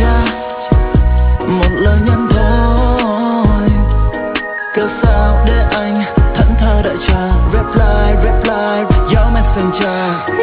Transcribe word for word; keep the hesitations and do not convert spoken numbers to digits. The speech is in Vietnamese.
cha, một lời nhắn thôi. Cớ sao để anh thẫn thờ đợi chờ reply reply your messenger.